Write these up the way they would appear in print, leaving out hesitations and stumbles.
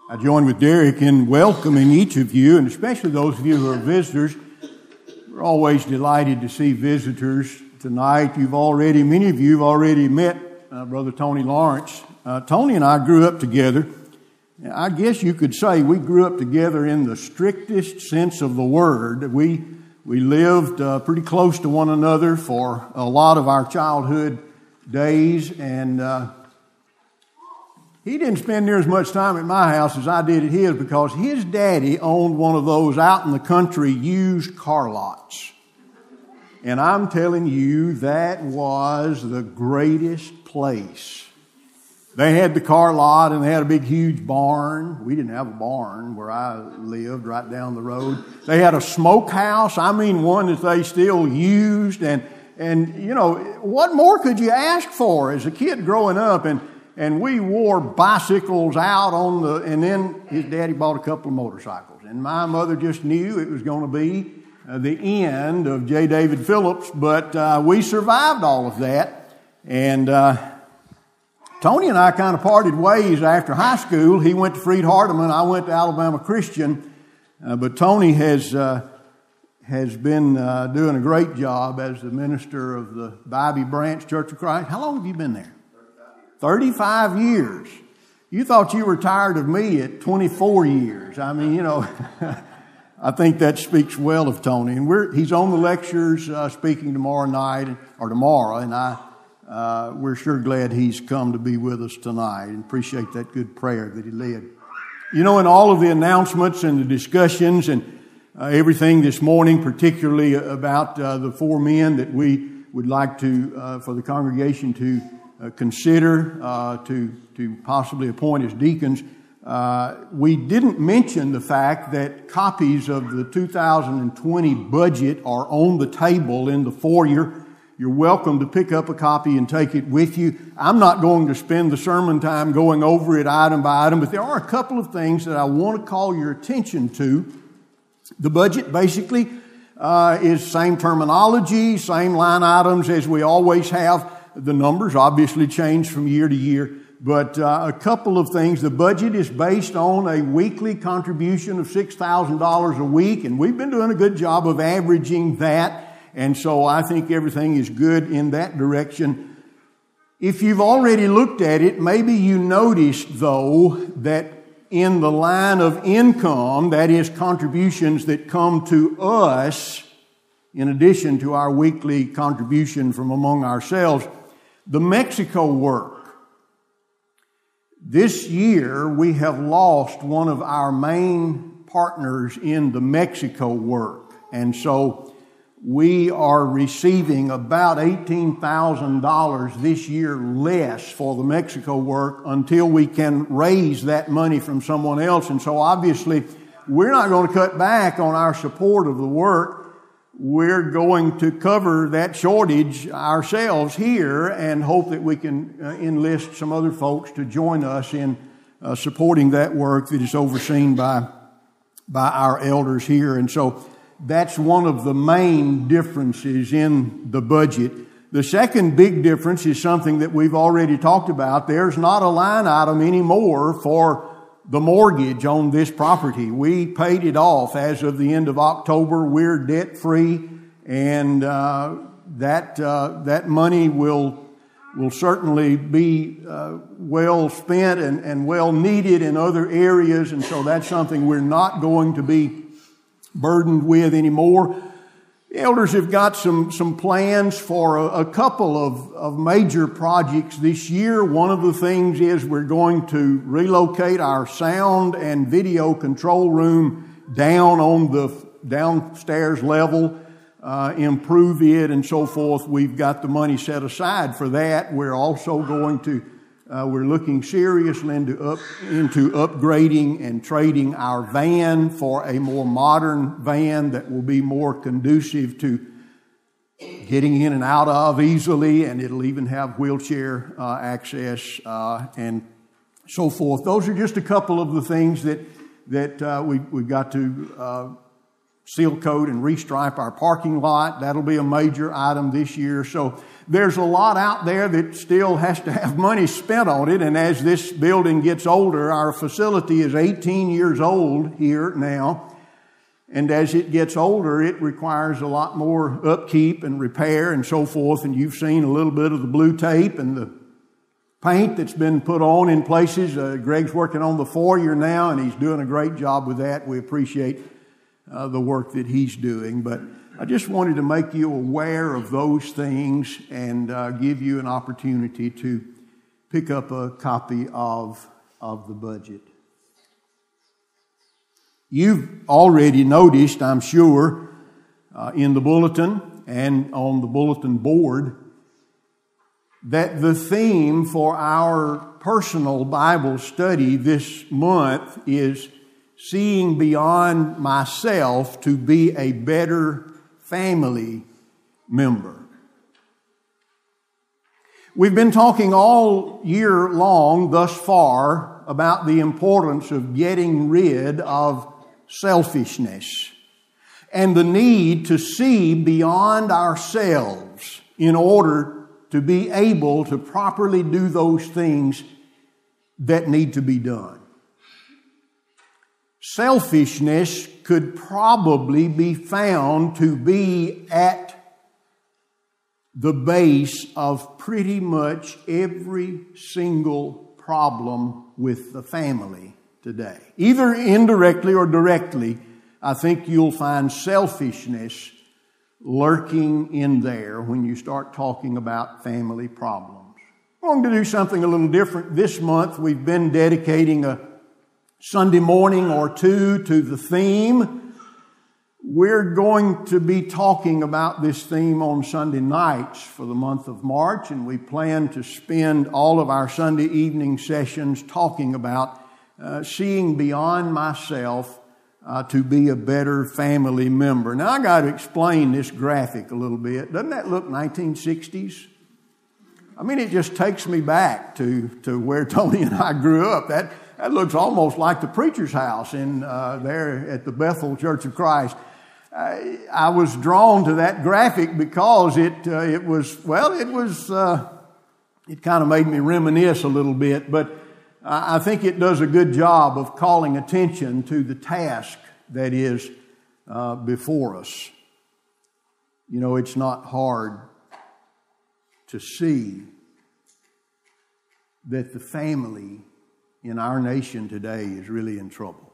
I join with Derek in welcoming each of you, and especially those of you who are visitors. We're always delighted to see visitors tonight. Many of you have already met Brother Tony Lawrence. Tony and I grew up together. I guess you could say we grew up together in the strictest sense of the word. We lived pretty close to one another for a lot of our childhood days, and he didn't spend near as much time at my house as I did at his because his daddy owned one of those out in the country used car lots. And I'm telling you, that was the greatest place. They had the car lot and they had a big, huge barn. We didn't have a barn where I lived right down the road. They had a smokehouse. One that they still used. And you know, what more could you ask for as a kid growing up? And we wore bicycles out and then his daddy bought a couple of motorcycles. And my mother just knew it was going to be the end of J. David Phillips, but we survived all of that. And Tony and I kind of parted ways after high school. He went to Freed Hardeman, I went to Alabama Christian, but Tony has been doing a great job as the minister of the Bybee Branch Church of Christ. How long have you been there? 35 years. You thought you were tired of me at 24 years. I think that speaks well of Tony. And he's on the lectures speaking tomorrow, and we're sure glad he's come to be with us tonight and appreciate that good prayer that he led. You know, in all of the announcements and the discussions and everything this morning, particularly about the four men that we would like to, for the congregation to consider to possibly appoint as deacons. We didn't mention the fact that copies of the 2020 budget are on the table in the foyer. You're welcome to pick up a copy and take it with you. I'm not going to spend the sermon time going over it item by item, but there are a couple of things that I want to call your attention to. The budget basically is same terminology, same line items as we always have. The numbers obviously change from year to year, but a couple of things. The budget is based on a weekly contribution of $6,000 a week, and we've been doing a good job of averaging that, and so I think everything is good in that direction. If you've already looked at it, maybe you noticed, though, that in the line of income, that is contributions that come to us, in addition to our weekly contribution from among ourselves, the Mexico work. This year, we have lost one of our main partners in the Mexico work. And so we are receiving about $18,000 this year less for the Mexico work until we can raise that money from someone else. And so obviously, we're not going to cut back on our support of the work. We're going to cover that shortage ourselves here and hope that we can enlist some other folks to join us in supporting that work that is overseen by our elders here. And so that's one of the main differences in the budget. The second big difference is something that we've already talked about. There's not a line item anymore for the mortgage on this property. We paid it off as of the end of October. We're debt free, and that money will certainly be well spent and well needed in other areas, and so that's something we're not going to be burdened with anymore. The elders have got some plans for a couple of major projects this year. One of the things is we're going to relocate our sound and video control room down on the downstairs level, improve it and so forth. We've got the money set aside for that. We're also going to we're looking seriously into upgrading and trading our van for a more modern van that will be more conducive to getting in and out of easily, and it'll even have wheelchair access and so forth. Those are just a couple of the things that we've got to seal coat and restripe our parking lot. That'll be a major item this year. So there's a lot out there that still has to have money spent on it. And as this building gets older, our facility is 18 years old here now. And as it gets older, it requires a lot more upkeep and repair and so forth. And you've seen a little bit of the blue tape and the paint that's been put on in places. Greg's working on the foyer now, and he's doing a great job with that. We appreciate the work that he's doing. But I just wanted to make you aware of those things and give you an opportunity to pick up a copy of the budget. You've already noticed, I'm sure, in the bulletin and on the bulletin board that the theme for our personal Bible study this month is seeing beyond myself to be a better family member. We've been talking all year long thus far about the importance of getting rid of selfishness and the need to see beyond ourselves in order to be able to properly do those things that need to be done. Selfishness could probably be found to be at the base of pretty much every single problem with the family today. Either indirectly or directly, I think you'll find selfishness lurking in there when you start talking about family problems. We're going to do something a little different this month. We've been dedicating a Sunday morning or two to the theme. We're going to be talking about this theme on Sunday nights for the month of March, and we plan to spend all of our Sunday evening sessions talking about seeing beyond myself to be a better family member. Now, I got to explain this graphic a little bit. Doesn't that look 1960s? I mean, it just takes me back to where Tony and I grew up. That looks almost like the preacher's house in there at the Bethel Church of Christ. I was drawn to that graphic because it kind of made me reminisce a little bit, but I think it does a good job of calling attention to the task that is before us. You know, it's not hard to see that the family in our nation today is really in trouble.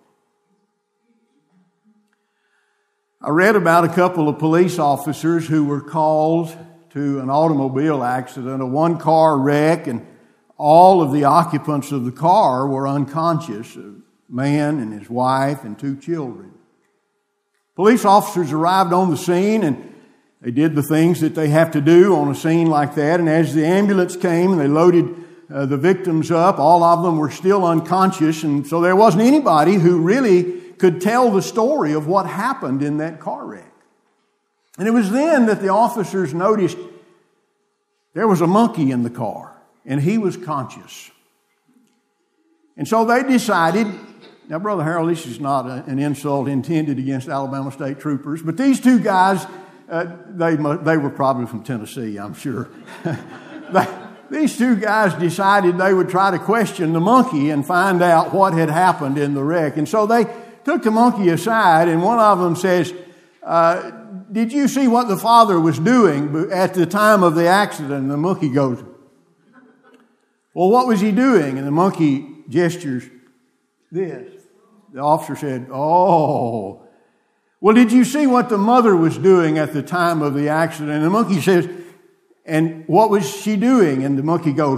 I read about a couple of police officers who were called to an automobile accident, a one-car wreck, and all of the occupants of the car were unconscious, a man and his wife and two children. Police officers arrived on the scene and they did the things that they have to do on a scene like that. And as the ambulance came and they loaded the victims up, all of them were still unconscious. And so there wasn't anybody who really could tell the story of what happened in that car wreck. And it was then that the officers noticed there was a monkey in the car. And he was conscious. And so they decided, now Brother Harold, this is not an insult intended against Alabama State Troopers, but these two guys, they were probably from Tennessee, I'm sure. These two guys decided they would try to question the monkey and find out what had happened in the wreck. And so they took the monkey aside, and one of them says, did you see what the father was doing at the time of the accident? And the monkey goes, well, what was he doing? And the monkey gestures this. The officer said, oh. Well, did you see what the mother was doing at the time of the accident? And the monkey says, and what was she doing? And the monkey goes.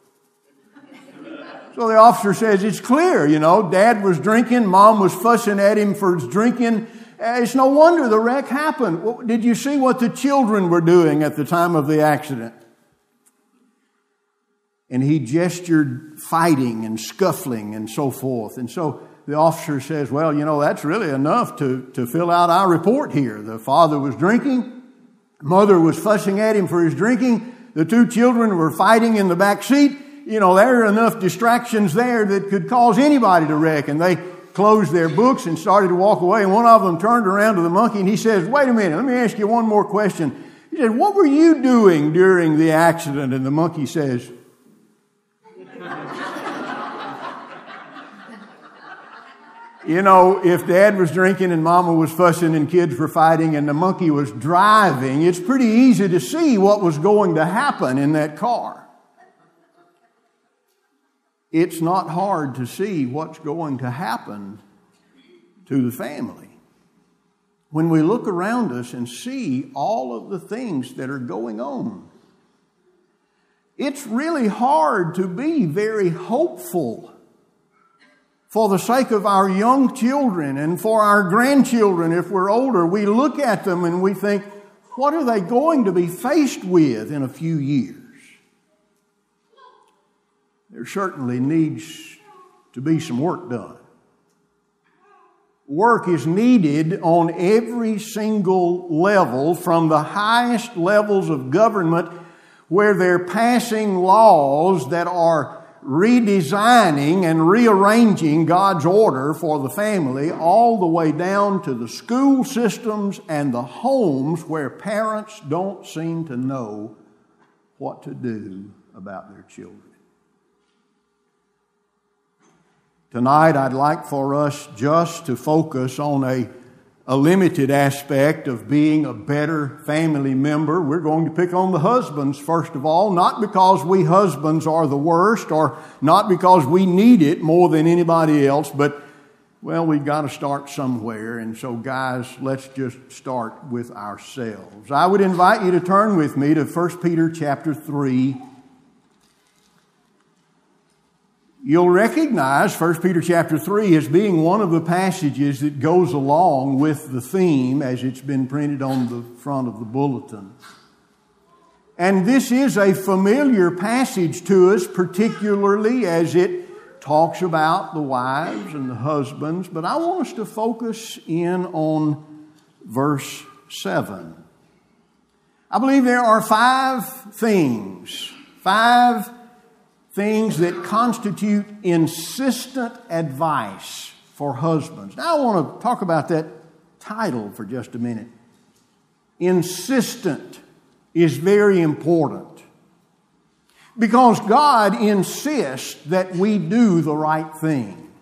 So the officer says, it's clear, Dad was drinking, Mom was fussing at him for his drinking. It's no wonder the wreck happened. Well, did you see what the children were doing at the time of the accident? And he gestured fighting and scuffling and so forth. And so the officer says, well, that's really enough to fill out our report here. The father was drinking. Mother was fussing at him for his drinking. The two children were fighting in the back seat. There are enough distractions there that could cause anybody to wreck. And they closed their books and started to walk away. And one of them turned around to the monkey and he says, "Wait a minute, let me ask you one more question." He said, "What were you doing during the accident?" And the monkey says, "You know, if Dad was drinking and Mama was fussing and kids were fighting and the monkey was driving, it's pretty easy to see what was going to happen in that car." It's not hard to see what's going to happen to the family when we look around us and see all of the things that are going on. It's really hard to be very hopeful for the sake of our young children and for our grandchildren if we're older. We look at them and we think, what are they going to be faced with in a few years? There certainly needs to be some work done. Work is needed on every single level, from the highest levels of government where they're passing laws that are redesigning and rearranging God's order for the family, all the way down to the school systems and the homes where parents don't seem to know what to do about their children. Tonight, I'd like for us just to focus on a limited aspect of being a better family member. We're going to pick on the husbands, first of all, not because we husbands are the worst or not because we need it more than anybody else, but, well, we've got to start somewhere. And so, guys, let's just start with ourselves. I would invite you to turn with me to 1 Peter chapter 3. You'll recognize 1 Peter chapter 3 as being one of the passages that goes along with the theme as it's been printed on the front of the bulletin. And this is a familiar passage to us, particularly as it talks about the wives and the husbands. But I want us to focus in on verse 7. I believe there are five things that constitute insistent advice for husbands. Now I want to talk about that title for just a minute. Insistent is very important because God insists that we do the right thing.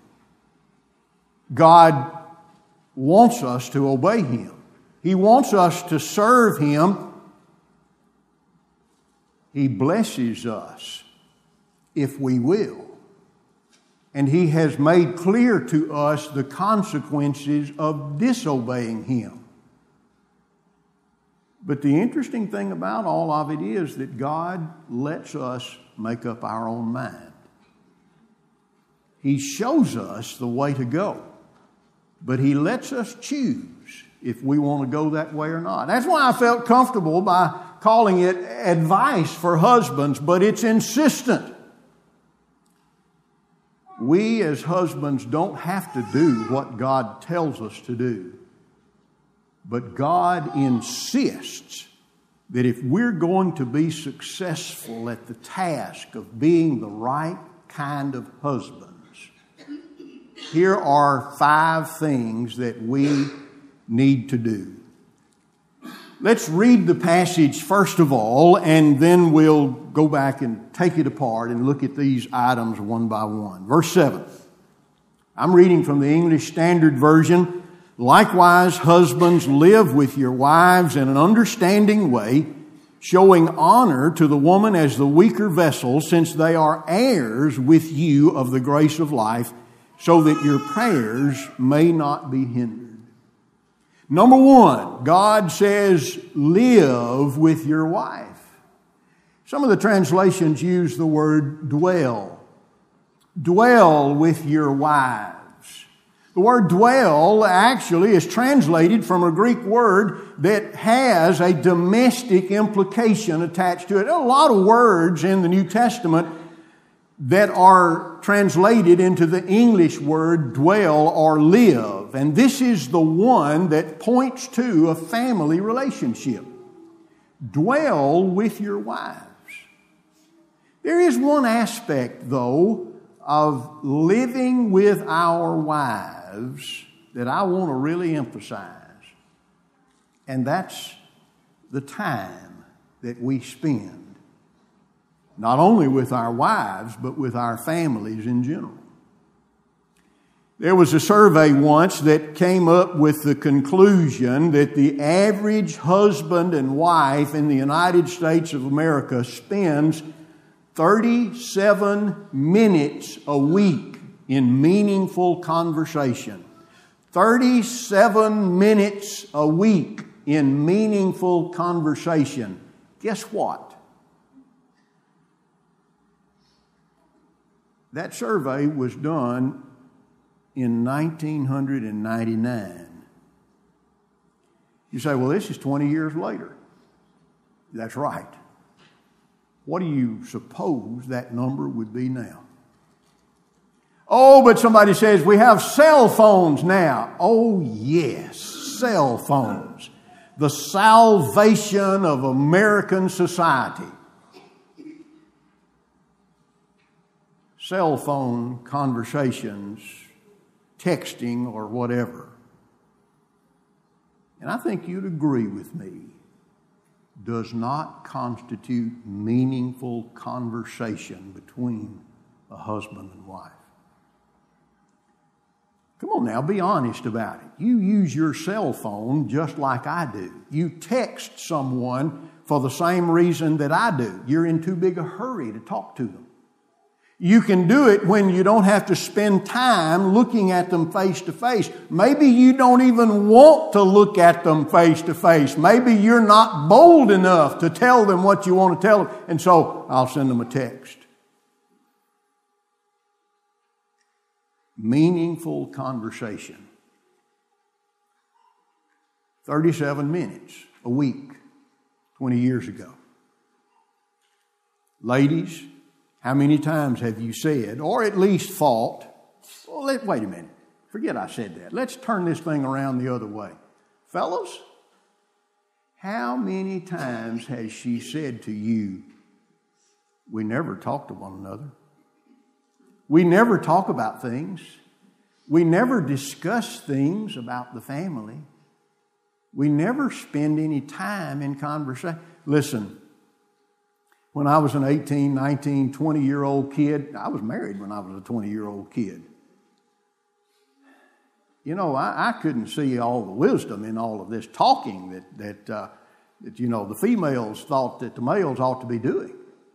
God wants us to obey Him. He wants us to serve Him. He blesses us if we will. And He has made clear to us the consequences of disobeying Him. But the interesting thing about all of it is that God lets us make up our own mind. He shows us the way to go, but He lets us choose if we want to go that way or not. That's why I felt comfortable by calling it advice for husbands, but it's insistent. We as husbands don't have to do what God tells us to do. But God insists that if we're going to be successful at the task of being the right kind of husbands, here are 5 things that we need to do. Let's read the passage first of all, and then we'll go back and take it apart and look at these items one by one. Verse 7. I'm reading from the English Standard Version. Likewise, husbands, live with your wives in an understanding way, showing honor to the woman as the weaker vessel, since they are heirs with you of the grace of life, so that your prayers may not be hindered. Number 1, God says, live with your wife. Some of the translations use the word dwell. Dwell with your wives. The word dwell actually is translated from a Greek word that has a domestic implication attached to it. There are a lot of words in the New Testament that are translated into the English word dwell or live. And this is the one that points to a family relationship. Dwell with your wives. There is one aspect, though, of living with our wives wives that I want to really emphasize, and that's the time that we spend, not only with our wives, but with our families in general. There was a survey once that came up with the conclusion that the average husband and wife in the United States of America spends 37 minutes a week in meaningful conversation. 37 minutes a week in meaningful conversation. Guess what? That survey was done in 1999. You say, well, this is 20 years later. That's right. What do you suppose that number would be now? Oh, but somebody says we have cell phones now. Oh, yes, cell phones. The salvation of American society. Cell phone conversations, texting or whatever. And I think you'd agree with me, does not constitute meaningful conversation between a husband and wife. Come on now, be honest about it. You use your cell phone just like I do. You text someone for the same reason that I do. You're in too big a hurry to talk to them. You can do it when you don't have to spend time looking at them face to face. Maybe you don't even want to look at them face to face. Maybe you're not bold enough to tell them what you want to tell them. And so I'll send them a text. Meaningful conversation. 37 minutes a week, 20 years ago. Ladies, how many times have you said, or at least thought, well, wait a minute, forget I said that. Let's turn this thing around the other way. Fellas, how many times has she said to you, we never talk to one another? We never talk about things. We never discuss things about the family. We never spend any time in conversation. Listen, when I was an 18, 19, 20-year-old kid, I was married when I was a 20-year-old kid. You know, I couldn't see all the wisdom in all of this talking that the females thought that the males ought to be doing.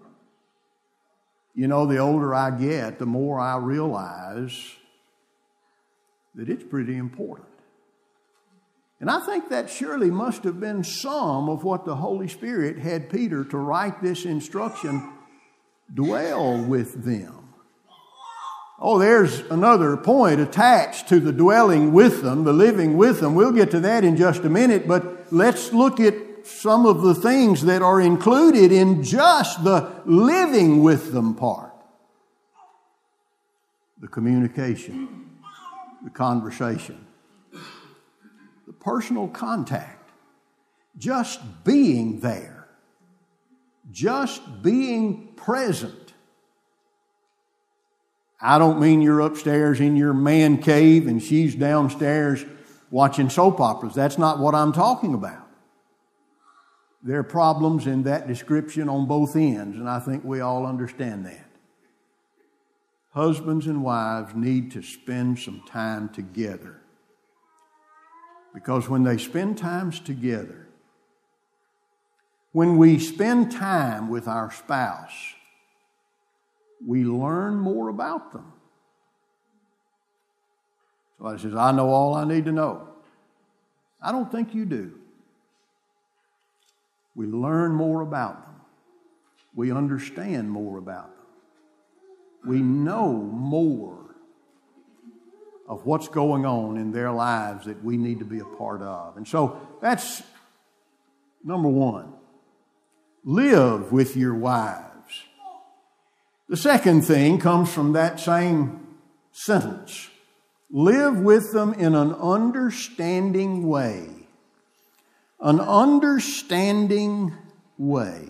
You know, the older I get, the more I realize that it's pretty important. And I think that surely must have been some of what the Holy Spirit had Peter to write this instruction, dwell with them. Oh, there's another point attached to the dwelling with them, the living with them. We'll get to that in just a minute, but let's look at some of the things that are included in just the living with them part. The communication, the conversation, the personal contact, just being there, just being present. I don't mean you're upstairs in your man cave and she's downstairs watching soap operas. That's not what I'm talking about. There are problems in that description on both ends, and I think we all understand that. Husbands and wives need to spend some time together. Because when they spend times together, when we spend time with our spouse, we learn more about them. Somebody says, I know all I need to know. I don't think you do. We learn more about them. We understand more about them. We know more of what's going on in their lives that we need to be a part of. And so that's number one. Live with your wives. The second thing comes from that same sentence. Live with them in an understanding way. An understanding way.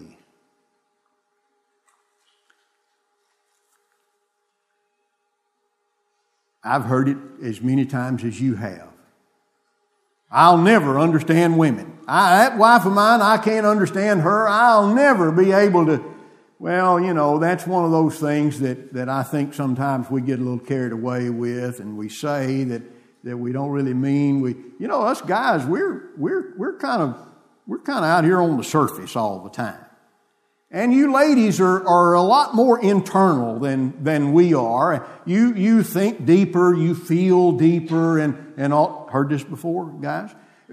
I've heard it as many times as you have. I'll never understand women. That wife of mine, I can't understand her. I'll never be able to. Well, that's one of those things that I think sometimes we get a little carried away with, and we say that we don't really mean. Us guys, we're kind of out here on the surface all the time. And you ladies are a lot more internal than we are. You think deeper, you feel deeper, and all. Heard this before, guys?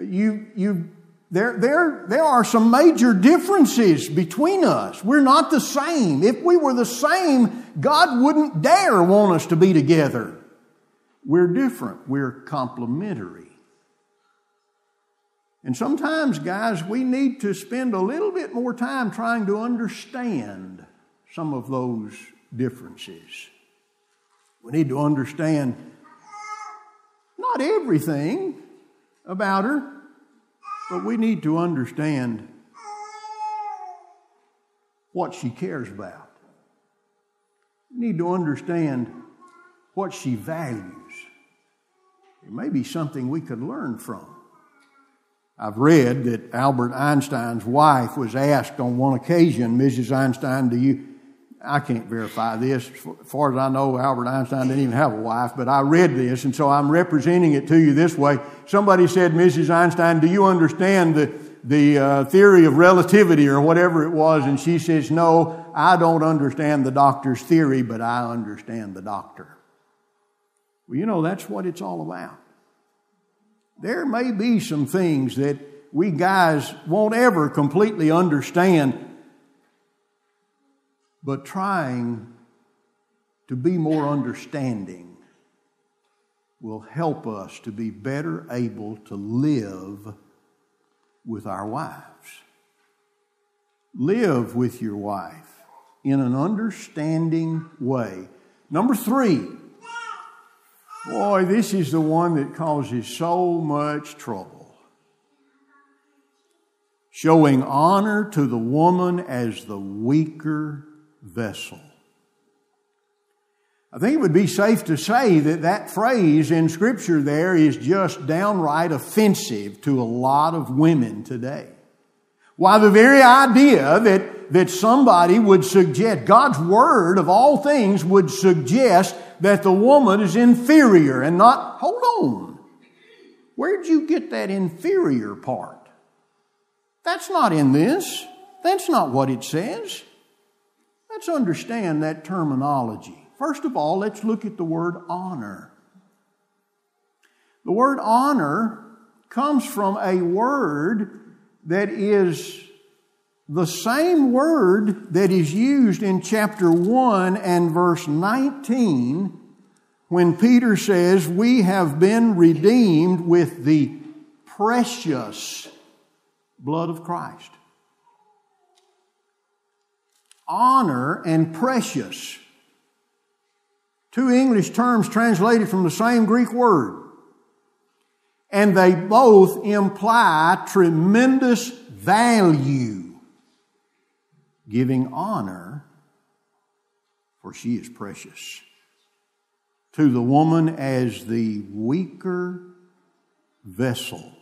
There are some major differences between us. We're not the same. If we were the same, God wouldn't dare want us to be together. We're different. We're complementary. And sometimes, guys, we need to spend a little bit more time trying to understand some of those differences. We need to understand not everything about her, but we need to understand what she cares about. We need to understand what she values. It may be something we could learn from. I've read that Albert Einstein's wife was asked on one occasion, Mrs. Einstein, I can't verify this. As far as I know, Albert Einstein didn't even have a wife, but I read this, and so I'm representing it to you this way. Somebody said, Mrs. Einstein, do you understand the theory of relativity or whatever it was? And she says, no, I don't understand the doctor's theory, but I understand the doctor. Well, that's what it's all about. There may be some things that we guys won't ever completely understand, but trying to be more understanding will help us to be better able to live with our wives. Live with your wife in an understanding way. Number 3. Boy, this is the one that causes so much trouble. Showing honor to the woman as the weaker vessel. I think it would be safe to say that phrase in Scripture there is just downright offensive to a lot of women today. Why, the very idea that somebody would suggest, God's Word of all things would suggest that the woman is inferior and not, hold on, where'd you get that inferior part? That's not in this. That's not what it says. Let's understand that terminology. First of all, let's look at the word honor. The word honor comes from a word that is the same word that is used in chapter 1 and verse 19 when Peter says, we have been redeemed with the precious blood of Christ. Honor and precious. 2 English terms translated from the same Greek word. And they both imply tremendous value. Giving honor, for she is precious, to the woman as the weaker vessel.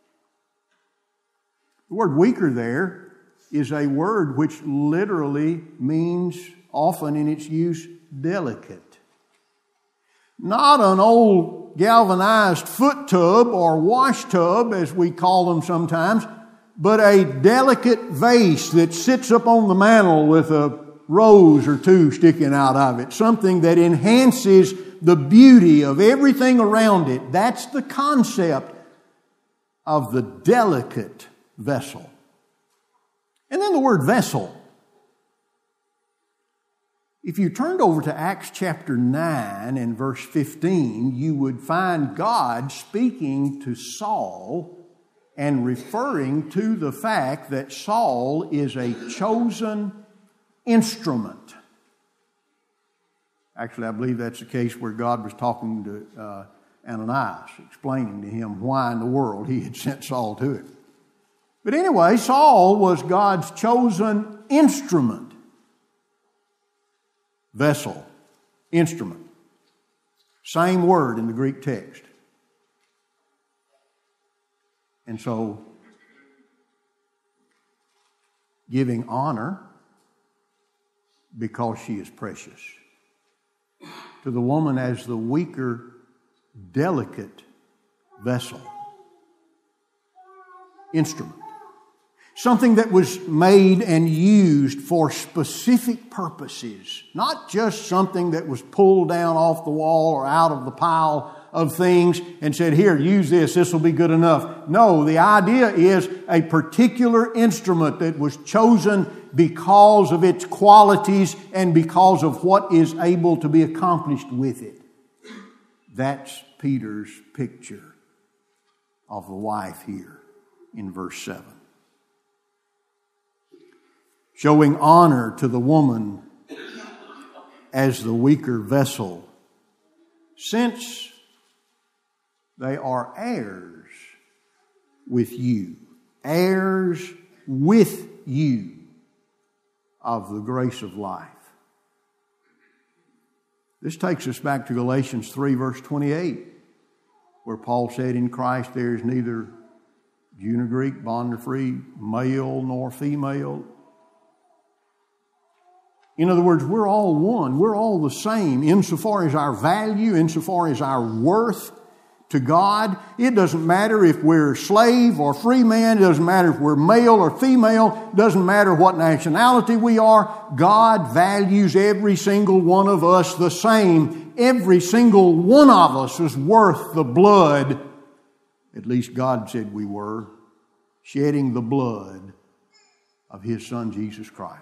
The word weaker there is a word which literally means, often in its use, delicate. Not an old galvanized foot tub or wash tub, as we call them sometimes, but a delicate vase that sits up on the mantel with a rose or two sticking out of it. Something that enhances the beauty of everything around it. That's the concept of the delicate vessel. And then the word vessel. If you turned over to Acts chapter 9 and verse 15, you would find God speaking to Saul and referring to the fact that Saul is a chosen instrument. Actually, I believe that's the case where God was talking to Ananias, explaining to him why in the world he had sent Saul to it. But anyway, Saul was God's chosen instrument. Vessel, instrument. Same word in the Greek text. And so, giving honor because she is precious to the woman as the weaker, delicate vessel, instrument. Something that was made and used for specific purposes, not just something that was pulled down off the wall or out of the pile of things and said, here, use this, this will be good enough. No, the idea is a particular instrument that was chosen because of its qualities and because of what is able to be accomplished with it. That's Peter's picture of the wife here in verse 7. Showing honor to the woman as the weaker vessel, since they are heirs with you of the grace of life. This takes us back to Galatians 3, verse 28, where Paul said, in Christ there is neither Jew nor Greek, bond nor free, male nor female. In other words, we're all one. We're all the same insofar as our value, insofar as our worth to God. It doesn't matter if we're slave or free man. It doesn't matter if we're male or female. It doesn't matter what nationality we are. God values every single one of us the same. Every single one of us is worth the blood, at least God said we were, shedding the blood of His Son Jesus Christ.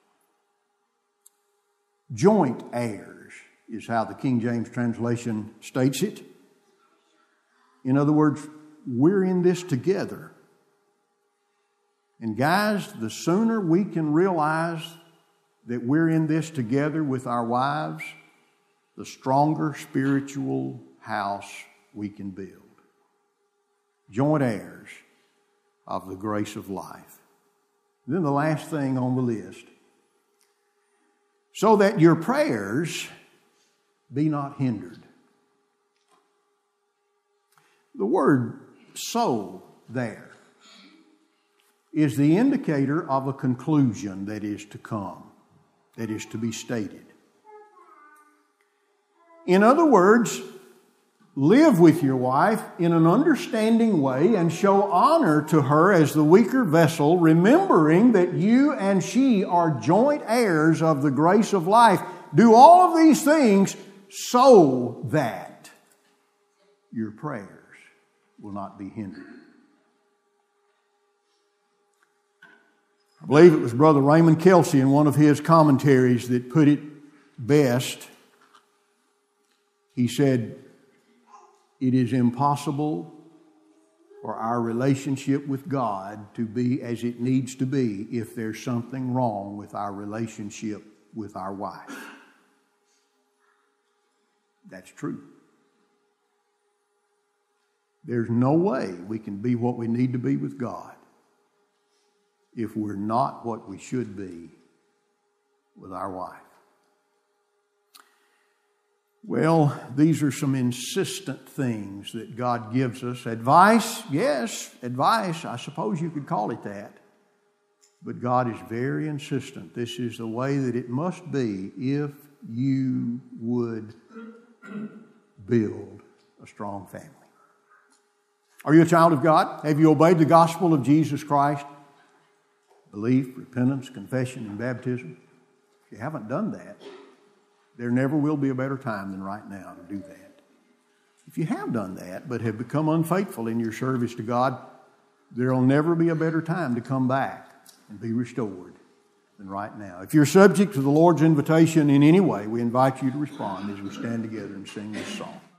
Joint heirs is how the King James translation states it. In other words, we're in this together. And guys, the sooner we can realize that we're in this together with our wives, the stronger spiritual house we can build. Joint heirs of the grace of life. And then the last thing on the list. So that your prayers be not hindered. The word so there is the indicator of a conclusion that is to come, that is to be stated. In other words, live with your wife in an understanding way and show honor to her as the weaker vessel, remembering that you and she are joint heirs of the grace of life. Do all of these things so that your prayers will not be hindered. I believe it was Brother Raymond Kelsey in one of his commentaries that put it best. He said, it is impossible for our relationship with God to be as it needs to be if there's something wrong with our relationship with our wife. That's true. There's no way we can be what we need to be with God if we're not what we should be with our wife. Well, these are some insistent things that God gives us. Advice, yes, advice, I suppose you could call it that. But God is very insistent. This is the way that it must be if you would build a strong family. Are you a child of God? Have you obeyed the gospel of Jesus Christ? Belief, repentance, confession, and baptism? If you haven't done that, there never will be a better time than right now to do that. If you have done that, but have become unfaithful in your service to God, there will never be a better time to come back and be restored than right now. If you're subject to the Lord's invitation in any way, we invite you to respond as we stand together and sing this song.